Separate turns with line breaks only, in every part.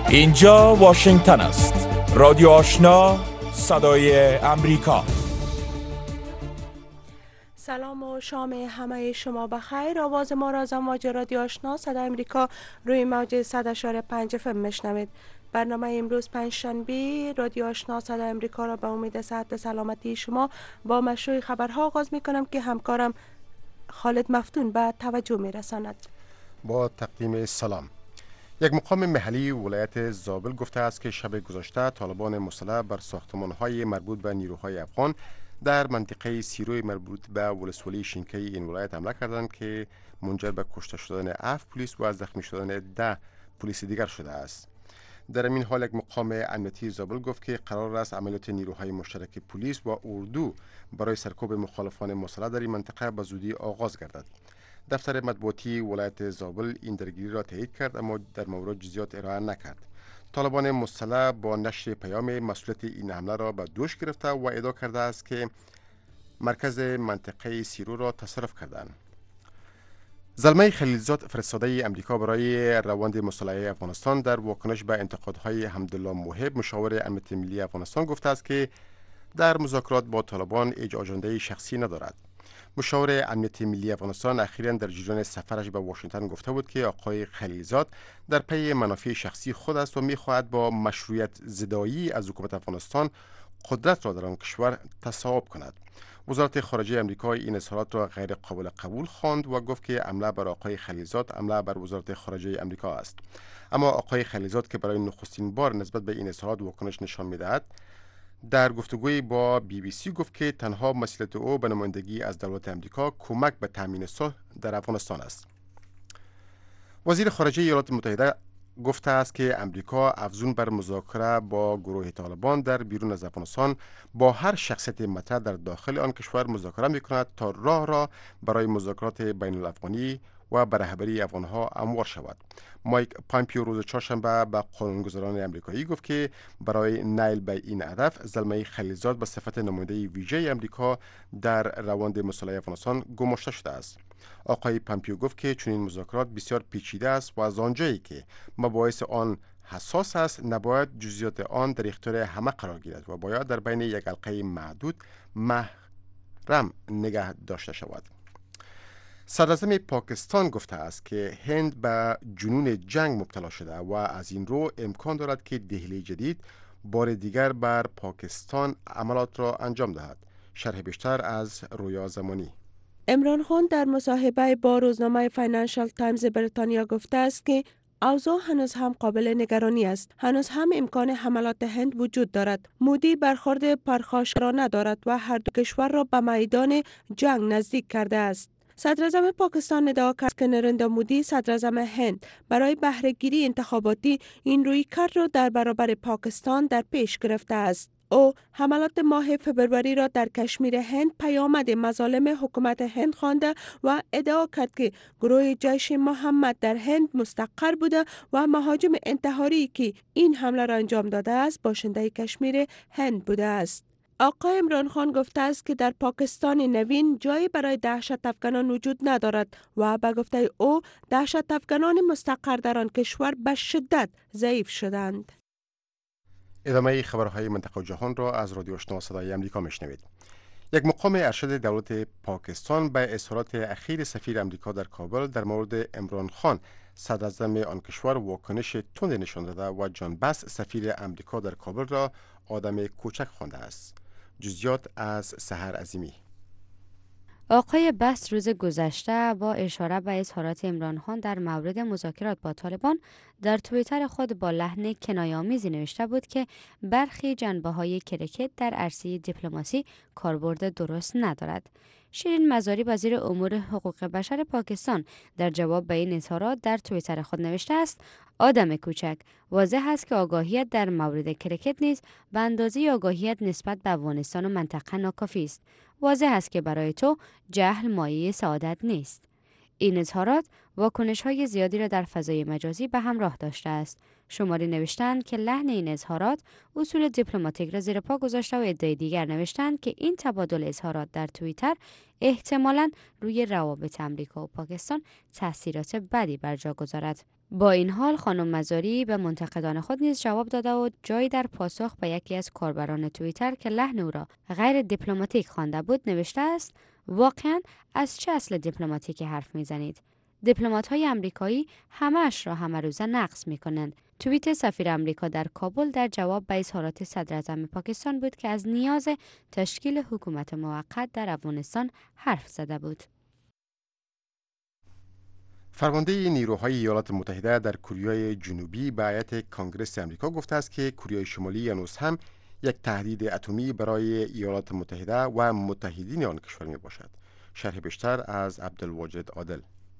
اینجا واشنگتن است. رادیو آشنا، صدای امریکا.
سلام و شام همه شما بخیر. آواز ما را از امواج رادیو آشنا صدای امریکا روی موج 100.5 FM میشنوید. برنامه امروز پنجشنبه رادیو آشنا صدای امریکا را به امید صحت سلامتی شما با مشروع خبرها آغاز میکنم که همکارم خالد مفتون به توجه میرساند.
با تقدیم سلام. یک مقام محلی ولایت زابل گفته است که شب گذشته طالبان مسلح بر ساختمان‌های مربوط به نیروهای افغان در منطقه سیروی مربوط به ولسوالی شینکی این ولایت حمله کردند که منجر به کشته شدن 7 پلیس و زخمی شدن 10 پلیس دیگر شده است. در این حال یک مقام امنیتی زابل گفت که قرار است عملیات نیروهای مشترک پلیس و اردو برای سرکوب مخالفان مسلح در این منطقه به زودی آغاز گردد. دفتر مطبوعاتی ولایت زابل این درگیری را تایید کرد اما در مورد جزئیات ارائه نکرد. طالبان مسلح با نشر پیام مسئولیت این حمله را به دوش گرفته و ادعا کرده است که مرکز منطقه سیرو را تصرف کردند. زلمه خلیلزاد فرستاده امریکا برای روند مصالحه افغانستان در واکنش به انتقادهای حمدالله موهب مشاور امنیت ملی افغانستان گفته است که در مذاکرات با طالبان هیچ آژانده شخصی ندارد. مشاور امنیت ملی افغانستان اخیراً در جریان سفرش به واشنگتن گفته بود که آقای خلیلزاد در پی منافع شخصی خود است و می‌خواهد با مشروعیت زدایی از حکومت افغانستان قدرت را در آن کشور تصاحب کند. وزارت خارجه آمریکا این اظهارات را غیر قابل قبول خواند و گفت که حمله بر آقای خلیلزاد حمله بر وزارت خارجه آمریکا است. اما آقای خلیلزاد که برای نخستین بار نسبت به این اظهارات واکنش نشان می‌دهد، در گفتگوی با BBC گفت که تنها مسئولیت او به نمایندگی از دولت آمریکا کمک به تامین صلح در افغانستان است. وزیر خارجه ایالات متحده گفته است که امریکا افزون بر مذاکره با گروه طالبان در بیرون از افغانستان با هر شخصیت مطرح در داخل آن کشور مذاکره می‌کند تا راه را برای مذاکرات بین الافغانی و بر رهبری افغانها هموار شود. مایک پامپیو روز چهارشنبه به قانونگذاران آمریکایی گفت که برای نیل به این هدف زلمه خلیلزاد به صفت نماینده ویژه آمریکا در روند مصالحه افغانستان گماشته شده است. آقای پامپیو گفت که چنین مذاکرات بسیار پیچیده است و از آنجایی که مباحث آن حساس است نباید جزئیات آن در اختیار همه قرار گیرد و باید در بین یک حلقه محدود محرم نگه داشته شود. صدراعظم پاکستان گفته است که هند به جنون جنگ مبتلا شده و از این رو امکان دارد که دهلی جدید بار دیگر بر پاکستان عملات را انجام دهد. شرح بیشتر از رویا زمانی.
عمران خان در مصاحبه با روزنامه فاینانشال تایمز بریتانیا گفته است که اوضاع هنوز هم قابل نگرانی است. هنوز هم امکان حملات هند وجود دارد. مودی برخورد پرخاشگرانه دارد و هر دو کشور را به میدان جنگ نزدیک کرده است. صدراعظم پاکستان ادعا کرد که نریندرا مودی صدراعظم هند برای بهره گیری انتخاباتی این رویکرد را در برابر پاکستان در پیش گرفته است. او حملات ماه فبروری را در کشمیر هند پیامد مظالم حکومت هند خوانده و ادعا کرد که گروه جیش محمد در هند مستقر بوده و مهاجم انتحاری که این حمله را انجام داده است باشنده کشمیر هند بوده است. آقای عمران خان گفته است که در پاکستان نوین جایی برای دهشت افکنان وجود ندارد و به گفته او دهشت افکنان مستقر در آن کشور به شدت ضعیف شدند.
ادامه خبرهای منطقه و جهان را از رادیو آشنا صدای امریکا میشنوید. یک مقام ارشد دولت پاکستان به اظهارات اخیر سفیر امریکا در کابل در مورد عمران خان صدراعظم آن کشور واکنش تند نشان داده و جان بس سفیر امریکا در کابل را آدم کوچک خوانده است. جزئیات از سحر عظیمی.
آقای بست روز گذشته با اشاره به اظهارات عمران خان در مورد مذاکرات با طالبان در توییتر خود با لحن کنایه‌آمیزی نوشته بود که برخی جنبه‌های کرکت در عرصه دیپلماسی کاربرد درست ندارد. شیرین مزاری وزیر امور حقوق بشر پاکستان در جواب به این اظهارات در توییتر خود نوشته است: آدم کوچک، واضح است که آگاهیت در مورد کرکت نیز به اندازه آگاهیت نسبت به افغانستان و منطقه ناکافی است. واضح است که برای تو جهل مایه سعادت نیست. این اظهارات واکنش‌های زیادی را در فضای مجازی به همراه داشته است. شماری نوشتند که لحن این اظهارات اصول دیپلماتیک را زیر پا گذاشته و عده دیگر نوشتند که این تبادل اظهارات در توییتر احتمالاً روی روابط آمریکا و پاکستان تاثیرات بدی بر جا گذارد. با این حال خانم مزاری به منتقدان خود نیز جواب داده و جایی در پاسخ به یکی از کاربران توییتر که لحن او را غیر دیپلماتیک خوانده بود نوشته است: واقعا از چه اصل دیپلماتیکی حرف میزنید؟ دیپلمات‌های آمریکایی همه‌اش را همه روزه نقص می‌کنند. توییت سفیر آمریکا در کابل در جواب به اظهارات صدر اعظم پاکستان بود که از نیاز تشکیل حکومت موقت در افغانستان حرف زده بود.
فرمانده نیروهای ایالات متحده در کره جنوبی به هیئت کانگرس آمریکا گفته است که کره شمالی هنوز هم یک تهدید اتمی برای ایالات متحده و متحدین آن کشور می باشد. شرح بیشتر از عبدالواجد عادل.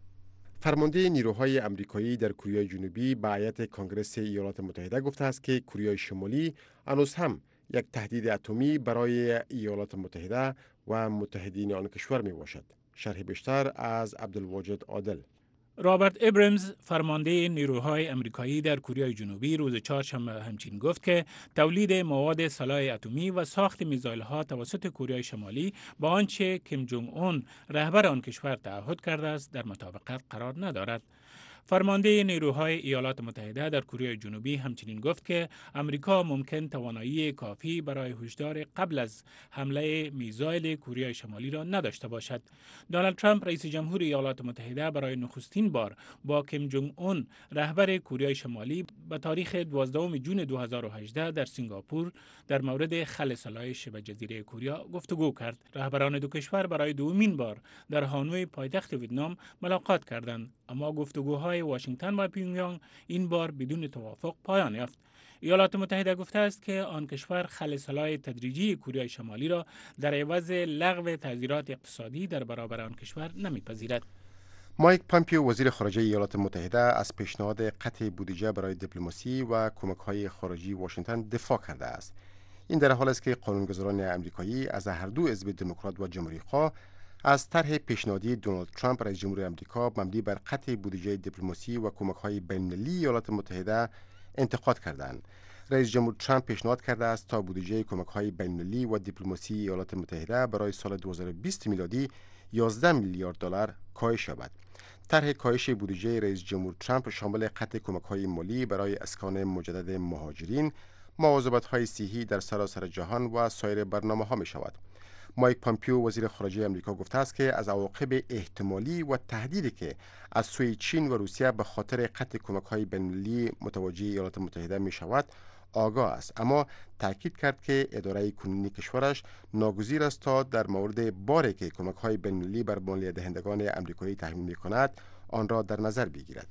فرمانده نیروهای آمریکایی در کره جنوبی به هیئت کانگرس ایالات متحده گفته است که کره شمالی هنوز هم یک تهدید اتمی برای ایالات متحده و متحدین آن کشور می باشد. شرح بیشتر از عبدالواجد عادل.
رابرت ابرامز فرمانده نیروهای آمریکایی در کره جنوبی روز چهارشنبه همچنین گفت که تولید مواد سلاح اتمی و ساخت میزایل‌ها توسط کره شمالی با آنچه کیم جونگ اون رهبر آن کشور تعهد کرده است در مطابقت قرار ندارد. فرمانده نیروهای ایالات متحده در کره جنوبی همچنین گفت که آمریکا ممکن توانایی کافی برای هشدار قبل از حمله میزایل کره شمالی را نداشته باشد. دونالد ترامپ رئیس جمهور ایالات متحده برای نخستین بار با کیم جونگ اون رهبر کره شمالی به تاریخ 12 جون 2018 در سنگاپور در مورد خل سلاح شبه جزیره کره گفتگو کرد. رهبران دو کشور برای دومین بار در هانوی پایتخت ویتنام ملاقات کردند، اما گفتگوهای واشنگتن و پیونگیانگ این بار بدون توافق پایان یافت. ایالات متحده گفته است که آن کشور خل سلاح تدریجی کره شمالی را در عوض لغو تعزیرات اقتصادی در برابر آن کشور نمیپذیرد.
مایک پامپیو وزیر خارجه ایالات متحده از پیشنهاد قطع بودجه برای دیپلماسی و کمک‌های خارجی واشنگتن دفاع کرده است. این در حالی است که قانونگذاران آمریکایی از هر دو حزب دموکرات و جمهوری‌خواه از طرح پیشنهادی دونالد ترامپ رئیس جمهور آمریکا مبنی بر قطع بودجه دیپلماسی و کمک‌های بین‌المللی ایالات متحده انتقاد کردند. رئیس جمهور ترامپ پیشنهاد کرده است تا بودجه کمک‌های بین‌المللی و دیپلماسی ایالات متحده برای سال 2020 میلادی 11 میلیارد دلار کاهش یابد. طرح کاهش بودجه رئیس جمهور ترامپ شامل قطع کمک‌های مالی برای اسکان مجدد مهاجرین، مواظبت‌های صحی در سراسر جهان و سایر برنامه‌ها می‌شود. مایک پامپیو وزیر خارجه آمریکا گفته است که از عواقب احتمالی و تهدیدی که از سوی چین و روسیه به خاطر قطع کمک‌های بین‌المللی متوجه ایالات متحده می‌شود آگاه است، اما تاکید کرد که اداره کنونی کشورش ناگزیر است تا در مورد باری که کمک‌های بین‌المللی بر مالیه دهندگان آمریکایی تحمیل می‌کند آن را در نظر بگیرد.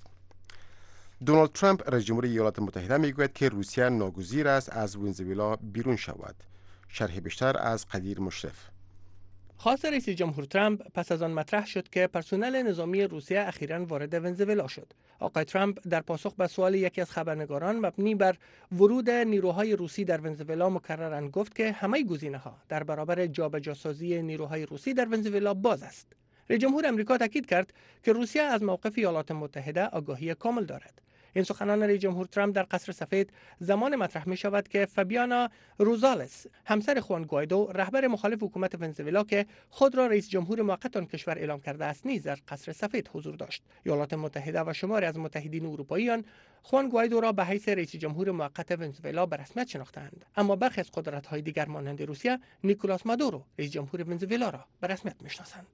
دونالد ترامپ رئیس جمهور ایالات متحده میگوید که روسیه ناگزیر است از ونزوئلا بیرون شود. شرح بیشتر از قدیر مشرف.
خواست رئیس جمهور ترامپ پس از آن مطرح شد که پرسنل نظامی روسیه اخیراً وارد ونزوئلا شد. آقای ترامپ در پاسخ به سوال یکی از خبرنگاران مبنی بر ورود نیروهای روسی در ونزوئلا مکرراً گفت که همه گزینه‌ها در برابر جابجاسازی نیروهای روسی در ونزوئلا باز است. رئیس جمهور آمریکا تاکید کرد که روسیه از موقف ایالات متحده آگاهی کامل دارد. این سخنان رئیس جمهور ترامپ در قصر سفید زمان مطرح می شود که فابیانا روزالس، همسر خوان گوایدو، رهبر مخالف حکومت ونزوئلا که خود را رئیس جمهور موقت آن کشور اعلام کرده است، نیز در قصر سفید حضور داشت. ایالات متحده و شماری از متحدین اروپاییان خوان گوایدو را به حیث رئیس جمهور موقت ونزوئلا به رسمیت شناختند، اما برخی از قدرت‌های دیگر مانند روسیه نیکولاس مادورو، رئیس جمهور ونزوئلا را به رسمیت می‌شناسند.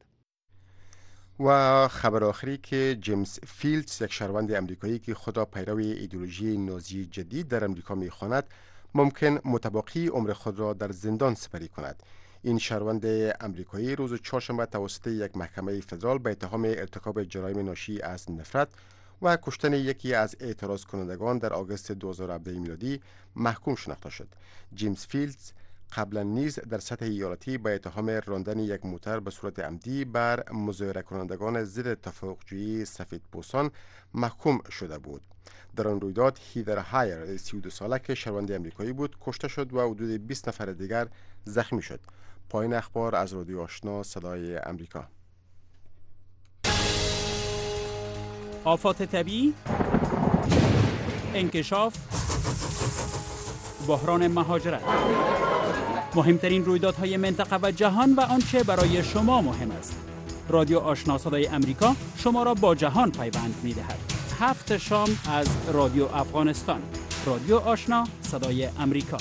و خبر آخری که جیمز فیلدز، یک شهروند امریکایی که خود را پیروی ایدئولوژی نازی جدید در امریکا می‌خواند، ممکن متباقی عمر خود را در زندان سپری کند. این شهروند امریکایی روز چهارشنبه توسط یک محکمه فدرال به اتهام ارتکاب جرایم ناشی از نفرت و کشتن یکی از اعتراض کنندگان در آگوست 2017 میلادی محکوم شناخته شد. جیمز فیلدز قبلا نیز در سطح ایالتی به اتهام راندن یک موتر به صورت عمدی بر مظاهره کنندگان ضد توافقجویی سفیدپوستان محکوم شده بود. در آن رویداد هیدر هایر، 32 ساله که شهروند آمریکایی بود، کشته شد و حدود 20 نفر دیگر زخمی شد. پایان اخبار از رادیو آشنا صدای امریکا.
آفات طبیعی، انکشاف، بحران مهاجرت، مهمترین رویدادهای منطقه و جهان و آنچه برای شما مهم است. رادیو آشنا صدای امریکا شما را با جهان پیوند می‌دهد. 7 شام از رادیو افغانستان. رادیو آشنا، صدای امریکا.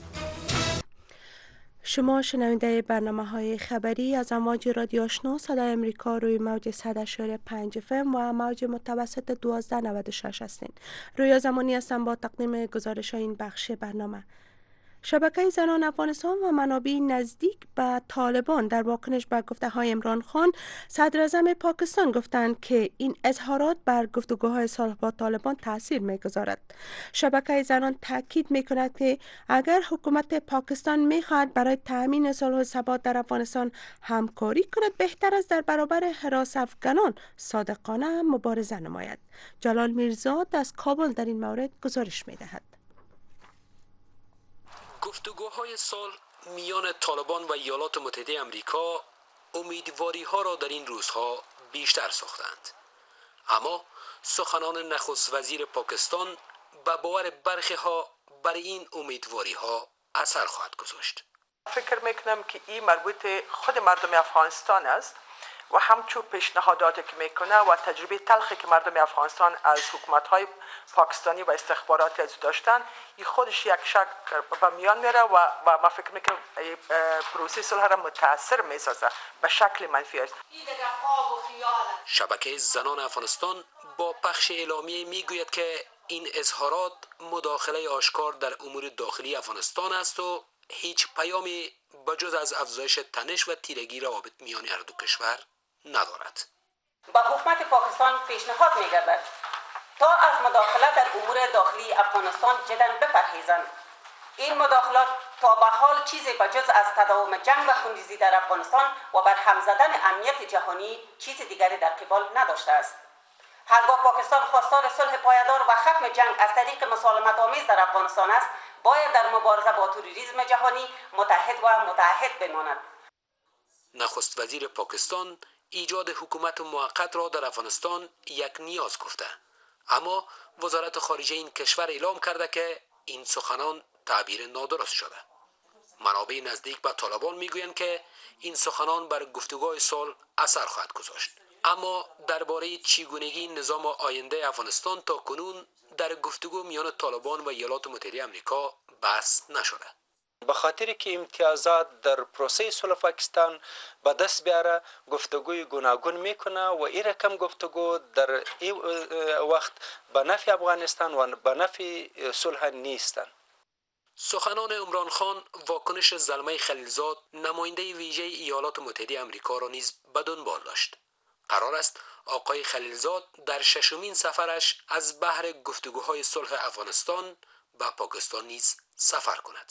شما شنونده برنامه‌های خبری از امواج رادیو آشنا صدای امریکا روی موج 100.5 FM و موج متوسط 1296 هستین. رویا زمانی هستم با تقدیم گزارش این بخش برنامه. شبکه زنان افغانستان و منابع نزدیک به طالبان در واکنش به گفته‌های عمران خان صدر اعظم پاکستان گفتند که این اظهارات بر گفتگوهای صلح با طالبان تاثیر می‌گذارد. شبکه زنان تاکید می‌کند که اگر حکومت پاکستان می‌خواهد برای تأمین صلح و ثبات در افغانستان همکاری کند، بهتر است در برابر حراس افغانان صادقانه مبارزه نماید. جلال میرزاد از کابل در این مورد گزارش می‌دهد.
گفتگوهای صلح میان طالبان و ایالات متحده آمریکا امیدواری ها را در این روزها بیشتر ساختند، اما سخنان نخست وزیر پاکستان به باور برخی ها بر این امیدواری ها اثر خواهد گذاشت.
فکر میکنم که این مربوط خود مردم افغانستان است و همچون پیشنهاداتی که میکنه و تجربه تلخی که مردم افغانستان از حکومت‌های پاکستانی و استخباراتی از داشتن، این خودش یک شک به میان میاره و ما فکر میکنم پروسه صلح را متاثر میسازه به شکل منفی است.
شبکه زنان افغانستان با پخش اعلامیه میگوید که این اظهارات مداخله آشکار در امور داخلی افغانستان است و هیچ پیامی بجز از افزایش تنش و تیرگی روابط میان هر دو کشور ندارد.
با حکومت پاکستان پیشنهاد می‌گردد تا از مداخله در امور داخلی افغانستان جداً بپرهیزند. این مداخلات تا به حال چیزی بجز از تداوم جنگ و خونریزی در افغانستان و بر هم زدن امنیت جهانی چیز دیگری در قبال نداشته است. هرگاه پاکستان خواستار صلح پایدار و ختم جنگ از طریق مسالمت آمیز در افغانستان است، باید در مبارزه با تروریسم جهانی متحد و متعهد بماند.
نخست وزیر پاکستان ایجاد حکومت موقت را در افغانستان یک نیاز گفته، اما وزارت خارجه این کشور اعلام کرده که این سخنان تعبیر نادرست شده. منابع نزدیک به طالبان میگویند که این سخنان بر گفتگوهای صلح اثر خواهد گذاشت، اما درباره چگونگی نظام آینده افغانستان تا کنون در گفتگو میان طالبان و ایالات متحده آمریکا بحث نشده.
به خاطر که امتیازات در پروسه صلح پاکستان به دست بیاره، گفتگوی گوناگون میکنه و این رقم گفتگو در این وقت به نفع افغانستان و به نفع صلح نیستند.
سخنان عمران خان واکنش زلمه خلیلزاد نماینده ویژه ایالات متحده آمریکا را نیز به دنبال داشت. قرار است آقای خلیلزاد در ششمین سفرش از بحر گفتگوهای صلح افغانستان به پاکستان نیز سفر کند.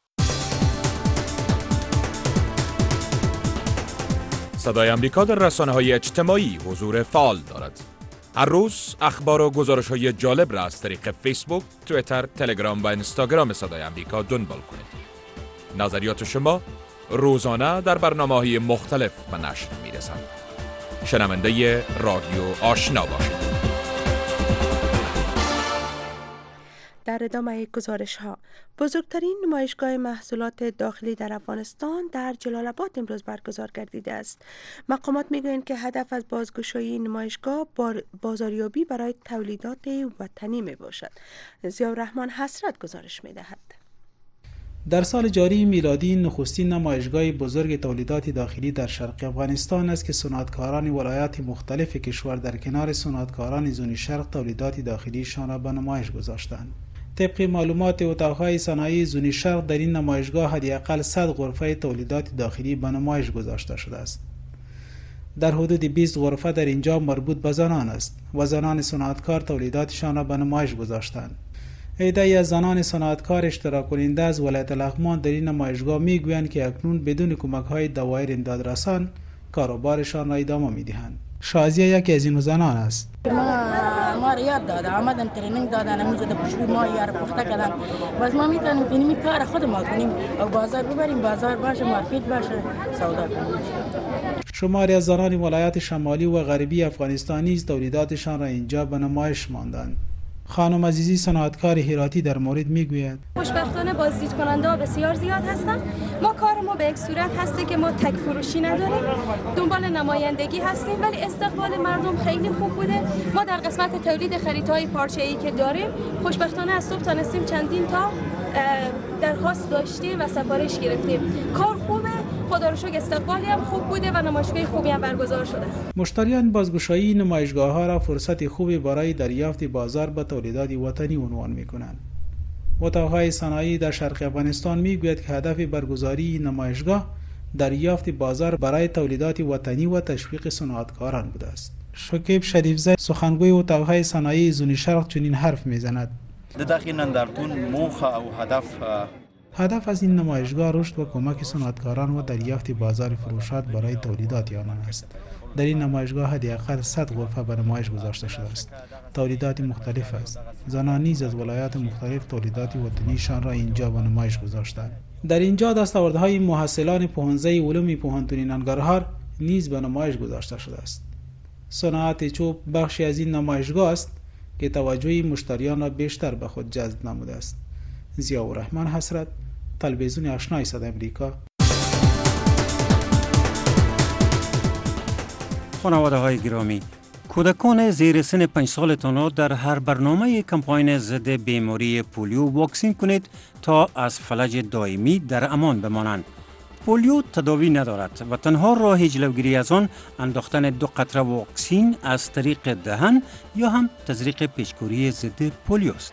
صدای امریکا در رسانه‌های اجتماعی حضور فعال دارد. هر روز اخبار و گزارش‌های جالب را از طریق فیسبوک، توییتر، تلگرام و اینستاگرام صدای امریکا دنبال کنید. نظریات شما روزانه در برنامه‌های مختلف به نشر می‌رسد. شنونده رادیو آشنا باشید.
در ادامه گزارش ها، بزرگترین نمایشگاه محصولات داخلی در افغانستان در جلال آباد امروز برگزار گردیده است. مقامات میگویند که هدف از بازگشایی این نمایشگاه بازاریابی برای تولیدات وطنی می باشد. ضیاءالرحمن حسرت گزارش می دهد.
در سال جاری میلادی نخستین نمایشگاه بزرگ تولیدات داخلی در شرق افغانستان است که صنعتکاران ولایات مختلف کشور در کنار صنعتکاران زون شرق تولیدات داخلیشان را به نمایش گذاشتند. طبق معلومات اتاقهای صنایع زون شرق در این نمایشگاه حداقل 100 غرفه تولیدات داخلی به نمایش گذاشته شده است. در حدود 20 غرفه در اینجا مربوط به زنان است و زنان صنعتکار تولیداتشان را به نمایش گذاشتند. عده‌ای از زنان صنعتکار اشتراک کننده از ولایت لغمان در این نمایشگاه میگویند که اکنون بدون کمک‌های دوایر امدادرسان کاروبارشان را ادامه می‌دهند. شازیه یکی از این زنان است.
ما را یاد داد، آمدن ترینینگ دادن، امروز در پشوی ما یار پخته کردن. باز ما میتونیم اینمی کار خود ما کنیم و بازار ببریم، بازار باشه، مارکت باشه، سودا کنیم.
شماری از زنان ولایات شمالی و غربی افغانستان نیز تولیداتشان را اینجا به نمایش ماندند. خانم عزیزی صنعتکار هراتی در مورد میگوید
خوشبختانه بازدید کننده بسیار زیاد هستند. ما کار ما به یک صورت هسته که ما تک فروشی نداریم، دنبال نمایندگی هستیم، ولی استقبال مردم خیلی خوب بوده. ما در قسمت تولید خریدهای پارچه‌ای که داریم خوشبختانه از صبح تانستیم چندین تا درخواست داشتیم و سفارش گرفتیم. کار خوبه، خدا رو شکر استقبالی هم خوب بوده و نمایشگاه خوبی هم برگزار شده.
مشتریان بازگشایی نمایشگاه‌ها را فرصت خوبی برای دریافت بازار با تولیدات وطنی عنوان می‌کنند. اتاق‌های صنایعی در شرق افغانستان می‌گوید که هدف برگزاری نمایشگاه دریافت بازار برای تولیدات وطنی و تشویق صنعتکاران بوده است. شکیب شریفزی سخنگوی اتاق‌های صنایعی زونی شرق چنین حرف می‌زند: هدف از این نمایشگاه رشد و کمک صنعتکاران و دریافت بازار فروشات برای تولیدات آنان است. در این نمایشگاه حداقل 100 غرفه به نمایش گذاشته شده است. تولیدات مختلف است. زنان نیز از ولایات مختلف تولیدات وطنیشان را اینجا به نمایش گذاشتند. در اینجا دستاوردهای محصلان پوهنځی علوم پوهنتون ننگرهار نیز به نمایش گذاشته شده است. صنعت چوب بخشی از این نمایشگاه است که توجه مشتریان را بیشتر به خود جذب نموده است. ضیاءالرحمن حسرت، تلویزیون آشنای صدای امریکا.
خانواده‌های گرامی، کودکان زیر سن 5 سالتان را در هر برنامه کمپاین ضد بیماری پولیو واکسین کنید تا از فلج دائمی در امان بمانند. پولیو تداوی ندارد و تنها راه جلوگیری از آن انداختن 2 قطره واکسین از طریق دهن یا هم تزریق پیچ‌کوری ضد پولیو است.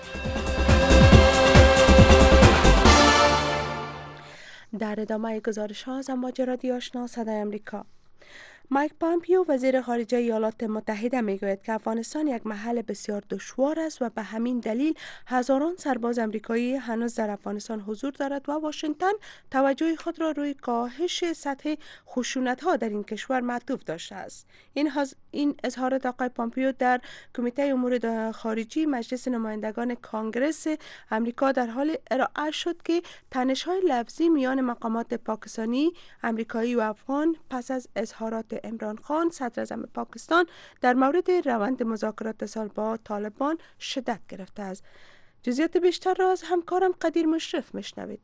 در ادامه گزارش ها از امواج رادیو آشنا صدای امریکا، مایک پامپیو وزیر خارجه ایالات متحده میگوید که افغانستان یک محل بسیار دشوار است و به همین دلیل هزاران سرباز امریکایی هنوز در افغانستان حضور دارد و واشنگتن توجه خود را روی کاهش سطح خشونت ها در این کشور معطوف داشته است. این اظهارات آقای پامپیو در کمیته امور خارجی مجلس نمایندگان کانگرس امریکا در حال ارائه شد که تنش‌های لفظی میان مقامات پاکستانی، امریکایی و افغان پس از اظهارات عمران خان صدر اعظم پاکستان در مورد روند مذاکرات صلح با طالبان شدت گرفته است. جزئیات بیشتر را از همکارم قدیر مشرف میشنوید.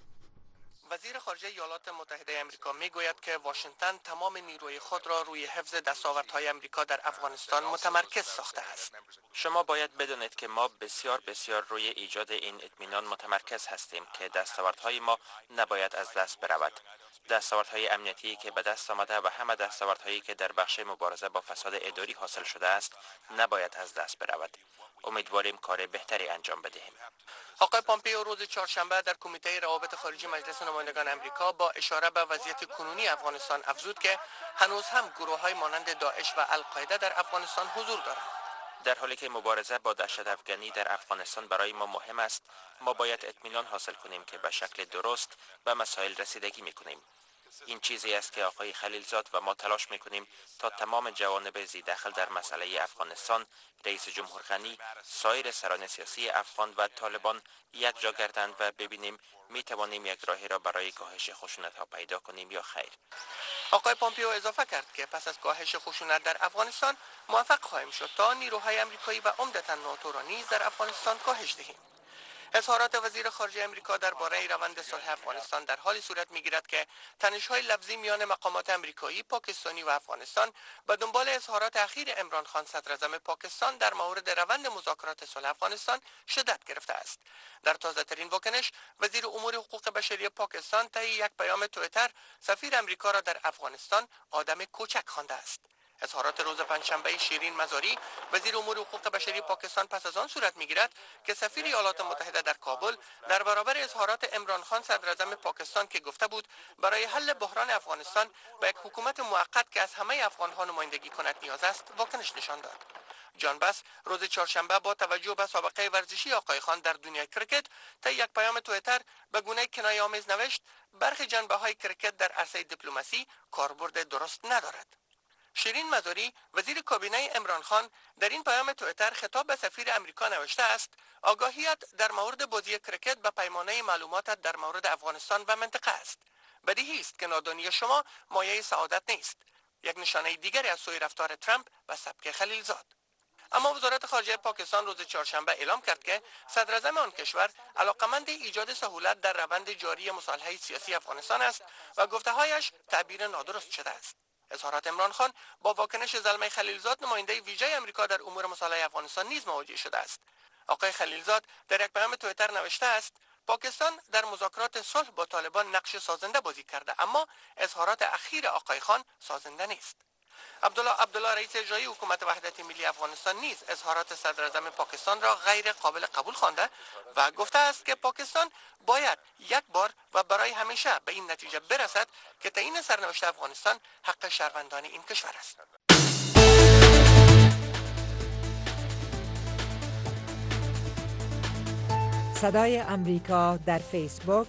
وزیر خارجه ایالات متحده آمریکا میگوید که واشنگتن تمام نیروی خود را روی حفظ دستاوردهای آمریکا در افغانستان متمرکز ساخته است.
شما باید بدانید که ما بسیار روی ایجاد این اطمینان متمرکز هستیم که دستاوردهای ما نباید از دست برود. دستاوردهای امنیتی که به دست آمده و همه دستاوردهایی که در بخش مبارزه با فساد اداری حاصل شده است نباید از دست برود. امیدواریم کار بهتری انجام بدهیم.
آقای پامپیو روز چهارشنبه در کمیته روابط خارجی مجلس نمایندگان آمریکا با اشاره به وضعیت کنونی افغانستان افزود که هنوز هم گروه‌های مانند داعش و القاعده در افغانستان حضور دارند.
در حالی که مبارزه با دهشت افغانی در افغانستان برای ما مهم است، ما باید اطمینان حاصل کنیم که به شکل درست به مسائل رسیدگی می‌کنیم. این چیزی است که آقای خلیلزاد و ما تلاش می‌کنیم تا تمام جوانب ذی‌دخل در مسئله افغانستان، رئیس جمهور غنی، سایر سران سیاسی افغان و طالبان یک جا گردند و ببینیم می‌توانیم یک راهی را برای کاهش خشونت‌ها پیدا کنیم یا خیر.
آقای پامپیو اضافه کرد که پس از کاهش خشونت در افغانستان موفق خواهیم شد تا نیروهای آمریکایی و عمدتاً ناتو را نیز در افغانستان کاهش دهیم. اظهارات وزیر خارجه آمریکا درباره روند صلح افغانستان در حالی صورت می‌گیرد که تنش‌های لفظی میان مقامات آمریکایی، پاکستانی و افغانستان به دنبال اظهارات اخیر عمران خان صدر اعظم پاکستان در مورد روند مذاکرات صلح افغانستان شدت گرفته است. در تازه‌ترین واکنش، وزیر امور حقوق بشری پاکستان طی یک پیام توییتر سفیر آمریکا را در افغانستان آدم کوچک خوانده است. اظهارات روز پنجشنبه شیرین مزاری وزیر امور حقوق بشری پاکستان پس از آن صورت می‌گیرد که سفیر ایالات متحده در کابل در برابر اظهارات عمران خان صدر اعظم پاکستان که گفته بود برای حل بحران افغانستان به یک حکومت موقت که از همه افغان‌ها نمایندگی کند نیاز است، واکنش نشان داد. جان بس روز چهارشنبه با توجه به سابقه ورزشی آقای خان در دنیای کرکت طی یک پیام توییتر به گونه کنایه‌آمیز نوشت برخی جنبه‌های کرکت در عرصه دیپلماسی کاربرد درست ندارد. شیرین مزاری وزیر کابینه عمران خان در این پیام توییتر خطاب به سفیر امریکا نوشته است آگاهیت در مورد بازی کرکت به پیمانه معلوماتت در مورد افغانستان و منطقه است. بدیهی است که نادانی شما مایه سعادت نیست. یک نشانه دیگری از سوی رفتار ترامپ و سبک خلیلزاد.
اما وزارت خارجه پاکستان روز چهارشنبه اعلام کرد که صدر اعظم آن کشور علاقمند ایجاد سهولت در روند جاری مصالحه سیاسی افغانستان است و گفته‌هایش تعبیر نادرست شده است. اظهارات عمران خان با واکنش زلمه خلیلزاد نماینده ویژه آمریکا در امور مصالحه افغانستان نیز مواجه شده است. آقای خلیلزاد در یک پیام توییتر نوشته است: پاکستان در مذاکرات صلح با طالبان نقش سازنده بازی کرده، اما اظهارات اخیر آقای خان سازنده نیست. عبدالله رئیس اجرایی حکومت وحدت ملی افغانستان نیز اظهارات صدر اعظم پاکستان را غیر قابل قبول خوانده و گفته است که پاکستان باید یک بار و برای همیشه به این نتیجه برسد که تعیین سرنوشت افغانستان حق شهروندان این کشور است.
صدای امریکا در فیسبوک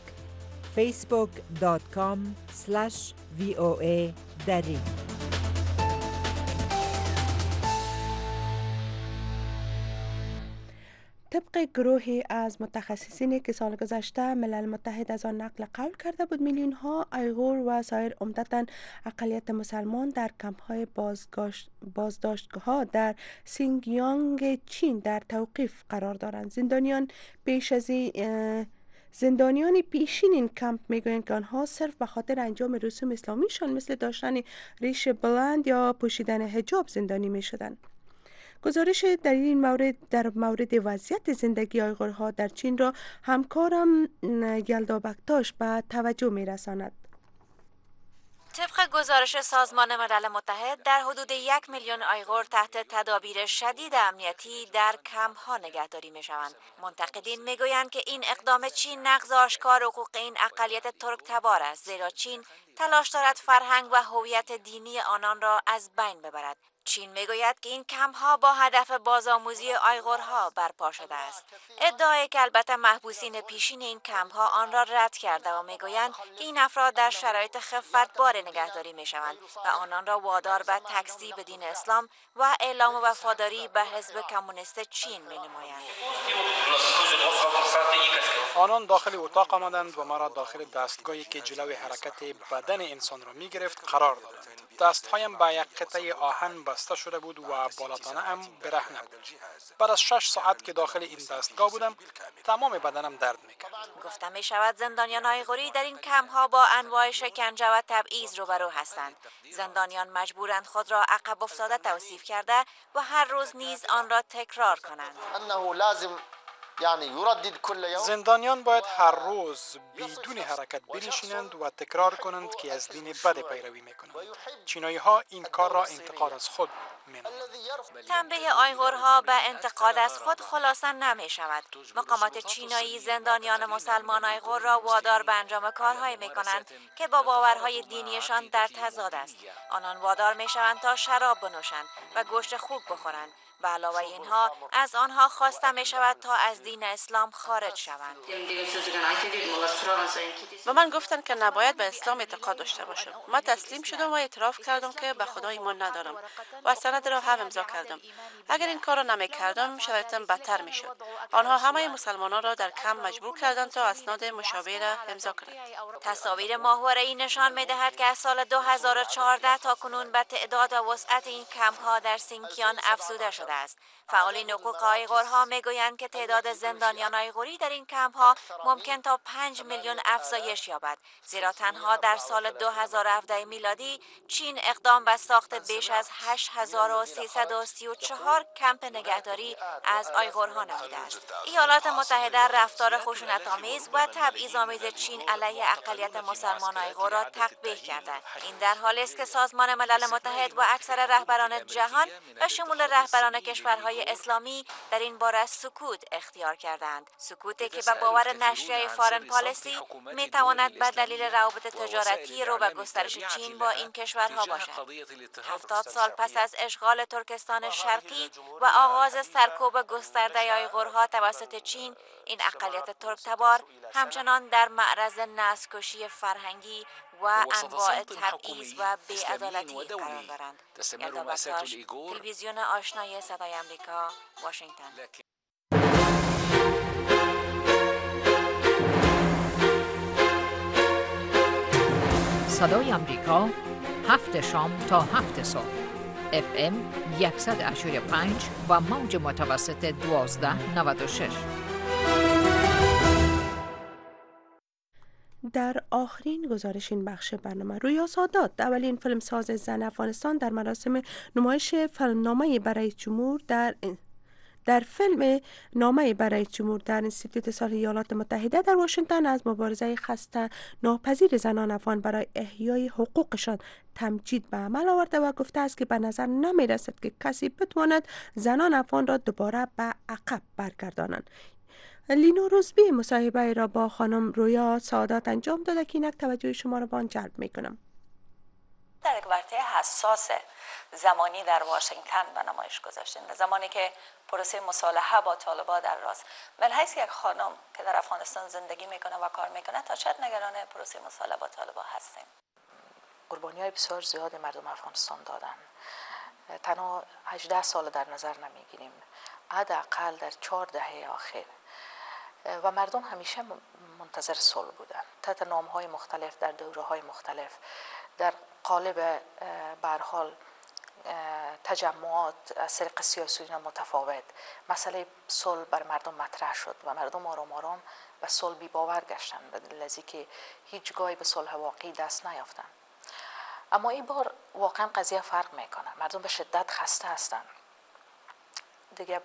facebook.com/VOA دری.
طبق گروهی از متخصصینی که سال گذشته ملل متحد از آن نقل قول کرده بود، میلیون ها آیغور و سایر عمدتاً اقلیت مسلمان در کمپ های بازداشتگاه ها در سینگیانگ چین در توقیف قرار دارند. زندانیان پیشین این کمپ میگویند که آنها صرف به خاطر انجام رسوم اسلامیشان مثل داشتن ریش بلند یا پوشیدن حجاب زندانی می شدند. گزارش در این مورد وضعیت زندگی آیغورها در چین را همکارم یلدا بکتاش به توجه می رساند.
طبق گزارش سازمان ملل متحد در حدود 1 میلیون آیغور تحت تدابیر شدید امنیتی در کمپ ها نگهداری می شوند. منتقدین می گویند که این اقدام چین نقض آشکار حقوق این اقلیت ترک تبار است، زیرا چین تلاش دارد فرهنگ و هویت دینی آنان را از بین ببرد. چین میگوید که این کمپ ها با هدف بازآموزی آیغورها برپا شده است. ادعای که البته محبوسین پیشین این کمپ ها آن را رد کرده و میگویند که این افراد در شرایط خفتبار نگهداری میشوند و آنان را وادار به تکذیب دین اسلام و اعلام وفاداری به حزب کمونیست چین مینمایند.
آنان داخل اتاق آمدند و ما را داخل دستگاهی که جلوی حرکت بدن انسان را می گرفت قرار دادند. دستهایم به یک قطعه آهن بسته شده بود و بالاتانه ام برهنه بود. بعد از 6 ساعت که داخل این دستگاه بودم تمام بدنم درد میکرد.
گفته می شود زندانیان آیغوری در این کمپ ها با انواع شکنجه و تبعیض روبرو هستند. زندانیان مجبورند خود را عقب افتاده توصیف کرده و هر روز نیز آن را تکرار کنند.
زندانیان باید هر روز بدون حرکت بنشینند و تکرار کنند که از دین بد پیروی میکنند. چینایی ها این کار را انتقاد از خود مینامند.
تنبیه آیغورها به انتقاد از خود خلاصه نمی شود. مقامات چینایی زندانیان مسلمان آیغور را وادار به انجام کارهایی می کنند که با باورهای دینیشان در تضاد است. آنان وادار می شوند تا شراب بنوشند و گوشت خوک بخورند. به علاوه اینها از آنها خواسته می شود تا از دین اسلام خارج شوند.
و من گفتن که نباید به اسلام اعتقاد داشته باشم. من تسلیم شدم و اعتراف کردم که به خدا ایمان ندارم و سند را هم امضا کردم. اگر این کار را نمی کردم شرایطم بدتر می شد. آنها همه مسلمانان را در کمپ مجبور کردند تا اسناد مشابه را امضا کنند.
تصاویر ماهواره‌ای نشان می دهد که از سال 2014 تا کنون به تعداد و وسعت این کمپ ها در سینکیان افزوده شده است. فعالین حقوق آیغورها میگویند که تعداد زندانیان آیغوری در این کمپ ها ممکن تا 5 میلیون افزایش یابد، زیرا تنها در سال 2017 میلادی چین اقدام به ساخت بیش از 8334 کمپ نگهداری از آیغورها نموده است. ایالات متحده رفتار خشونت‌آمیز و تبعیض‌آمیز چین علیه اقلیت مسلمان آیغور را تقبیح کرده. این در حالی است که سازمان ملل متحد و اکثر رهبران جهان به شمول رهبران کشورهای اسلامی در این باره سکوت اختیار کردند. سکوتی که به باور نشریه فارن پالیسی می تواند به دلیل روابط تجارتی رو به گسترش چین با این کشورها باشد. 70 سال پس از اشغال ترکستان شرقی و آغاز سرکوب گسترده آیغورها توسط چین، این اقلیت ترک تبار همچنان در معرض نسل‌کشی فرهنگی و انواع تبعیض و بی‌عدالتی قرار دارند. یلدا بکتاش، تلویزیون آشنای صدای آمریکا، واشنگتن.
صدای آمریکا 7 شام تا 7 صبح.
FM 100.5 و موج متوسط 1296.
در آخرین گزارش این بخش برنامه، رویا سادات، اولین فیلمساز زن افغانستان، در مراسم نمایش فیلمنامه برای جمهور در فیلم نامه برای جمهور در انستیتوت سال ایالات متحده در واشنگتن از مبارزه خسته ناپذیر زنان افغان برای احیای حقوقشان تمجید به عمل آورده و گفته است که به نظر نمی رسد که کسی بتواند زنان افغان را دوباره به عقب برگردانند. لینا روزبی مصاحبه را با خانم رویا سادات انجام داده که اینک توجه شما را به آن جلب می کنم.
در یک ورطه حساس زمانی در واشنگتن به نمایش گذاشتین، زمانی که پروسه مصالحه با طالبان در راست. من حیث یک خانم که در افغانستان زندگی میکنه و کار میکنه، تا چقدر نگران پروسه مصالحه با طالبان هستیم؟
قربانی‌های بسیار زیاد مردم افغانستان دادن. تنها 18 سال در نظر نمیگیریم، حداقل در 4 دهه آخر، و مردم همیشه منتظر صلح بودن تحت نام‌های مختلف در دوره‌های مختلف، در قالب به هر حال تجمعات از طریق سیاسیون متفاوت. مسئله صلح بر مردم مطرح شد و مردم آرام آرام به صلح بی باور گشتند، به دلیل از اینکه هیچگاهی به صلح واقعی دست نیافتند. اما این بار واقعا قضیه فرق میکنه. مردم به شدت خسته هستند. دیگه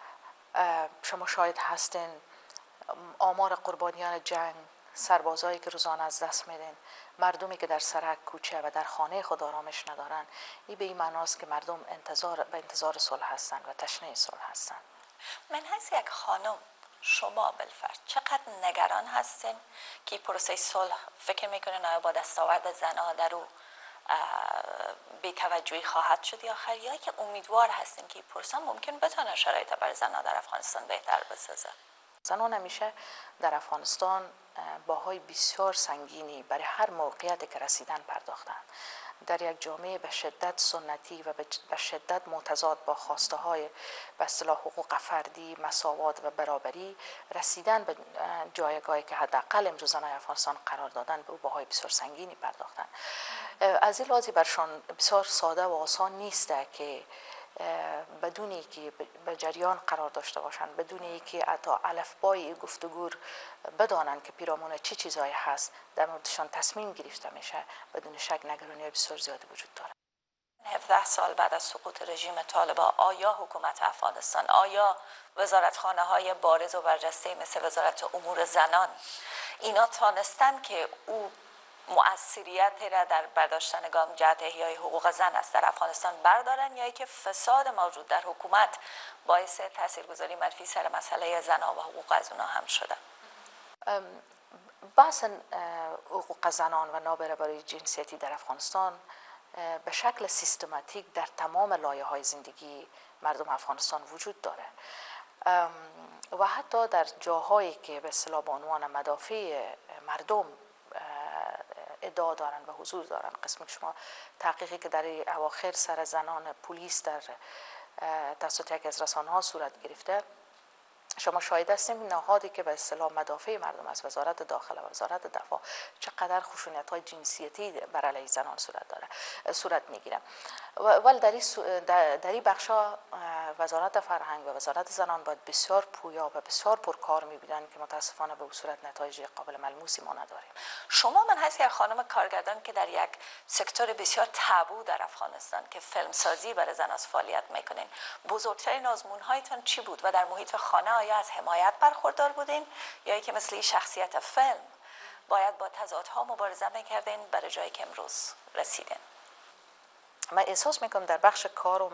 شما شاهد هستین آمار قربانیان جنگ، سربازایی که روزانه از دست میدن، مردمی که در سرک، کوچه و در خانه خود آرامش ندارن. این به این معناست که مردم به انتظار صلح هستند و تشنه صلح هستند.
من حیث یک خانم، شما بالفرد چقدر نگران هستین که پروسه صلح فکر میکنین آیا با دستاورد زنها در او بی توجهی خواهد شد یا آخر، یا که امیدوار هستین که پروسه ممکن بتونه شرایط برای زنها در افغانستان بهتر بسازه؟
زنان همیشه در افغانستان باهای بسیار سنگینی برای هر موقعیتی که رسیدن پرداختند. در یک جامعه به شدت سنتی و به شدت متضاد با خواسته های به اصطلاح حقوق فردی، مساوات و برابری رسیدن به جایگاهی که حداقل امروز زنان افغانستان قرار دادن، به باهای بسیار سنگینی پرداختند. از این لحاظ برشان بسیار ساده و آسان نیست که بدونی که به جریان قرار داشته باشند، بدونی که حتی الفبای گفتگو بدانند که پیرامون چه چیزایی هست در موردشان تصمیم گرفته میشه، بدون شک نگرانی بسیار زیادی وجود داره.
17 سال بعد از سقوط رژیم طالبان، آیا حکومت افغانستان، آیا وزارتخانه های بارز و برجسته مثل وزارت امور زنان، اینا تانستن که او مؤثریت را در برداشتن گام جهت احیای حقوق زن است در افغانستان بردارن، یا که فساد موجود در حکومت باعث تاثیرگذاری منفی سر مسئله زنان و حقوق از اونها هم شده؟
بحث حقوق زنان و نابرابری جنسیتی در افغانستان به شکل سیستماتیک در تمام لایه‌های زندگی مردم افغانستان وجود داره و حتی در جاهایی که به اصطلاح به عنوان مدافع مردم ادعا دارن و حضور دارن. قسم شما تحقیقی که در اواخر سر زنان پلیس در توسط یکی از رسانه‌ها صورت گرفته، شما شاهد هستیم نهادی که به اصطلاح مدافع مردم است، وزارت داخله و وزارت دفاع، چقدر خشونت‌های جنسیتی بر علیه زنان صورت میگیره. ولی در این بخشا وزارت فرهنگ و وزارت زنان باید بسیار پویا و بسیار پرکار می‌بودن که متاسفانه به صورت نتایج قابل ملموسی ما نداریم.
شما من هست یک خانم کارگردان که در یک سکتور بسیار تابو در افغانستان که فیلمسازی برای زنان فعالیت میکنین، بزرگترین آزمون‌هایتان چی بود و در محیط خانه آیا از حمایت برخوردار بودین یا اینکه مثل این شخصیت فیلم باید با تضادها مبارزه میکردین برای جایی که امروز رسیدین؟
من احساس میکنم در بخش کارم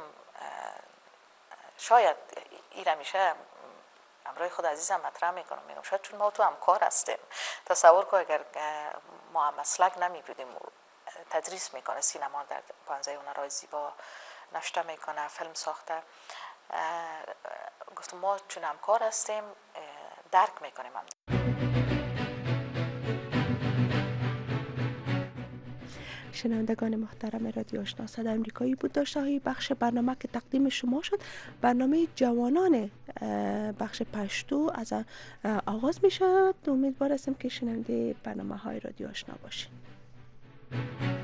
شاید این همیشه امروی خود عزیزم مطرح میکنم، میگم شاید چون ما تو همکار هستیم. تصور کن اگر ما هم مسلک نمی بودیم، تدریس میکنه، سینما در پانزه هنرهای زیبا نشته میکنه، فیلم ساخته، گفتم ما چون همکار هستیم درک میکنیم.
شنوندگان محترم رادیو آشنا صدای آمریکایی بود داشته های بخش برنامه که تقدیم شما شد. برنامه جوانان بخش پشتو از آغاز می شد. امیدوار هستم که شنونده برنامه های رادیو آشنا باشید.